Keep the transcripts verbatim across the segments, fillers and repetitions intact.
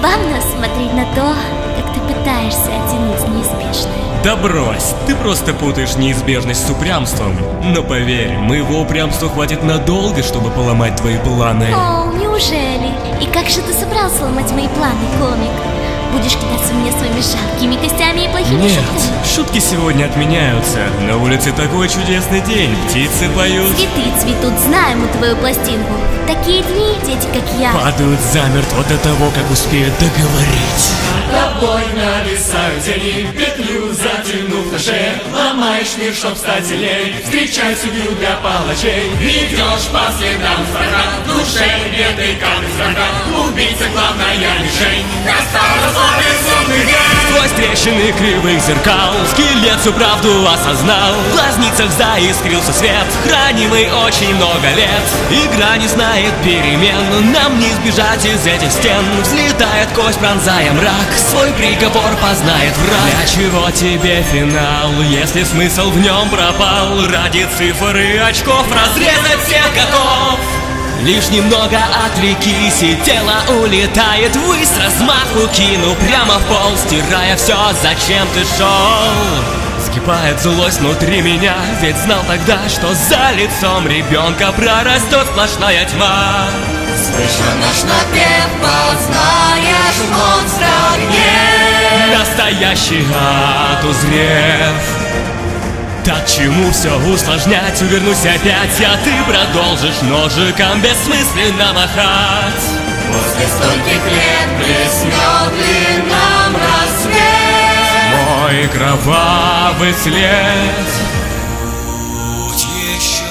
забавно смотреть на то, как ты пытаешься оттянуть неизбежное. Да брось, ты просто путаешь неизбежность с упрямством. Но поверь, моего упрямства хватит надолго, чтобы поломать твои планы. О, неужели? И как же ты собрался ломать мои планы, комик? Будешь кидаться в меня своими жалкими костями и плохими Нет, шутками? шутки сегодня отменяются. На улице такой чудесный день, птицы поют. Цветы цветут, знаем мы твою пластинку. Такие дни, дети, как я, Падают замертво до того, как успеют договорить. Над тобой нависают тени, петлю затянув на шее. Ломаешь мир, чтоб стать сильней, встречай судью для палачей. Идешь по следам страха, в душе беды камни страха. Убийца главная мишень, настал безумный день. Сквозь трещины кривых зеркал скелет всю правду осознал. В глазницах заискрился свет, хранимый очень много лет. Игра не знает перемен, нам не избежать из этих стен. Взлетает кость, пронзая мрак, свой приговор познает враг. Для чего тебе финал, если смысл в нем пропал? Ради цифр и очков разрезать всех готов. Лишь немного отвлекись, и тело улетает ввысь. С размаху кину прямо в пол, стирая все, зачем ты шел. Вскипает злость внутри меня, ведь знал тогда, что за лицом ребенка прорастет сплошная тьма. Слыша наш напев, познаешь монстра гнев. Настоящий ад узрев. Так чему все усложнять, увернусь опять, а ты продолжишь ножиком бессмысленно махать. После стольких лет блеснет ли нам рассвет? Мой кровавый след. Путь еще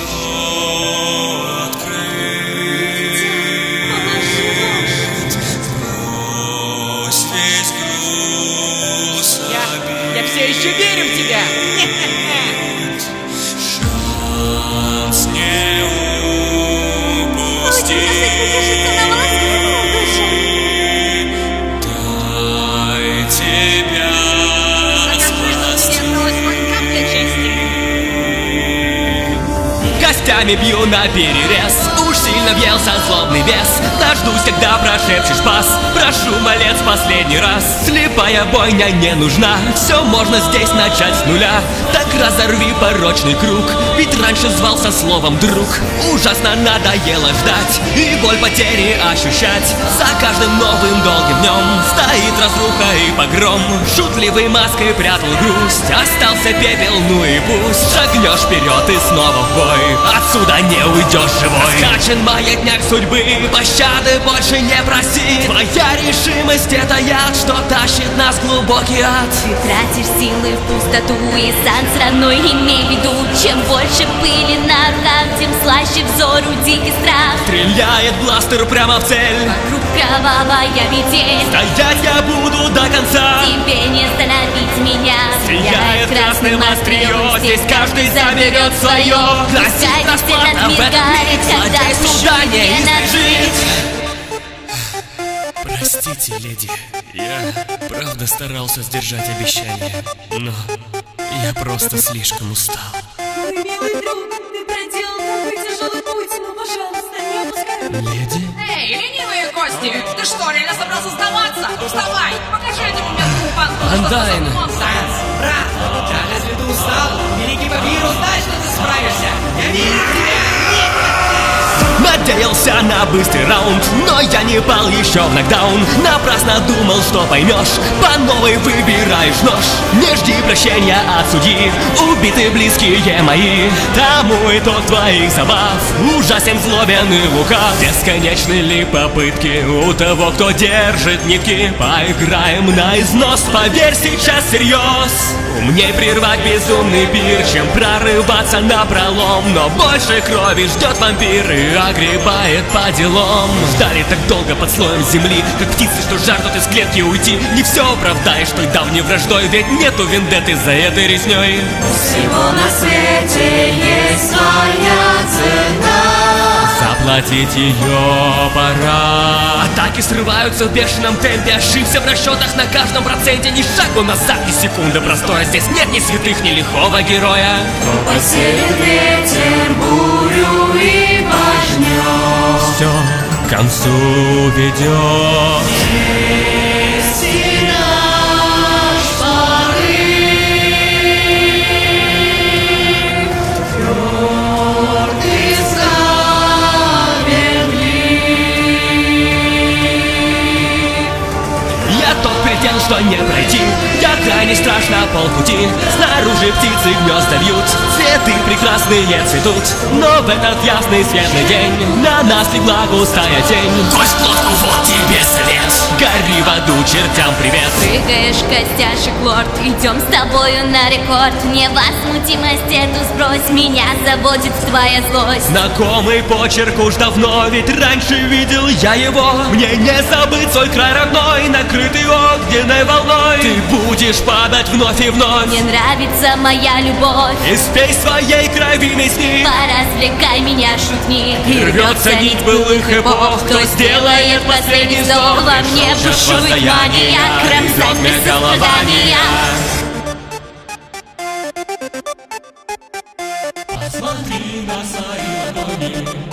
открыт. Брось весь груз обид. Я все еще верю в тебя! Шанс не упусти. Дай тебя спасти. Костями бью на перерез, уж сильно въелся злобный вес. Дождусь, когда прошепчешь пас, прошу, малец, последний раз. Слепая бойня не нужна, все можно здесь начать с нуля. Так разорви порочный круг, ведь раньше звался словом друг. Ужасно надоело ждать и боль потери ощущать. За каждым новым долгим днем стоит разруха и погром. Шутливой маской прятал грусть, остался пепел, ну и пусть. Шагнешь вперед и снова в бой, отсюда не уйдешь живой. Скачен маятняк судьбы, пощады больше не проси. Твоя решимость — это яд, что тащит нас в глубокий ад. ты тратишь силы в пустоту, и сан родной имей в виду. Чем больше пыли на руках, тем слаще взору дикий страх. Стреляет бластер прямо в цель, Вокруг кровавая метель, стоять я буду до конца. тебе не остановить меня. Сияет красным острие, здесь каждый заберет свое. Гласит расплата в этот миг, злодей суда не избежит. Простите, леди, я правда старался сдержать обещание, но я просто слишком устал. Мой милый друг, ты проделал такой тяжелый путь, но, пожалуйста, не опускай руки. Леди? Эй, ленивые кости! Ты что, реально собрался сдаваться? Вставай! Покажи этому мелкому панку, что Андайн. способен монстр! Брат, даже если ты устал, великий Бабиру знает, что ты справишься. Я верю в тебя. Надеялся на быстрый раунд, но я не пал еще в нокдаун. Напрасно думал, что поймешь, по новой выбираешь нож. Не жди прощения от судьи, убиты близкие мои. Тому итог твоих забав ужасен, злобен и лукав. Бесконечны ли попытки у того, кто держит нитки? Поиграем на износ, поверь, сейчас всерьез. Умней прервать безумный пир, чем прорываться напролом. Но больше крови ждет вампир и огребает по делам. Ждали так долго под слоем земли, как птицы, что жаждут из клетки уйти. Не все оправдаешь той давней враждой, ведь нету вендетты за этой резней. Всего на свете есть своя цена. Заплатить ее пора. Атаки срываются в бешеном темпе, ошибся в расчетах на каждом проценте. Ни шагу назад, ни секунды простоя. Здесь нет ни святых, ни лихого героя. Кто посеет ветер, бурю и пожнет. Все к концу ведет. полпути. Снаружи птицы гнезда вьют, цветы прекрасные цветут. Но в этот ясный светлый день на нас легла густая тень. Брось лодку, вот тебе свет. Гори в аду, чертям привет. Прыгаешь, костяшек лорд, идем с тобою на рекорд. Невозмутимость эту сбрось, меня заводит твоя злость. Знакомый почерк уж давно, ведь раньше видел я его. Мне не забыть свой край родной, накрытый огненной волной. Ты будешь падать вновь и вновь. Мне нравится моя любовь, И спей своей крови месни. поразвлекай меня, шутник. И рвется нить былых эпох, кто сделает последний вздох. Во мне бушует мания, кромсать без сострадания. Посмотри на свои ладони.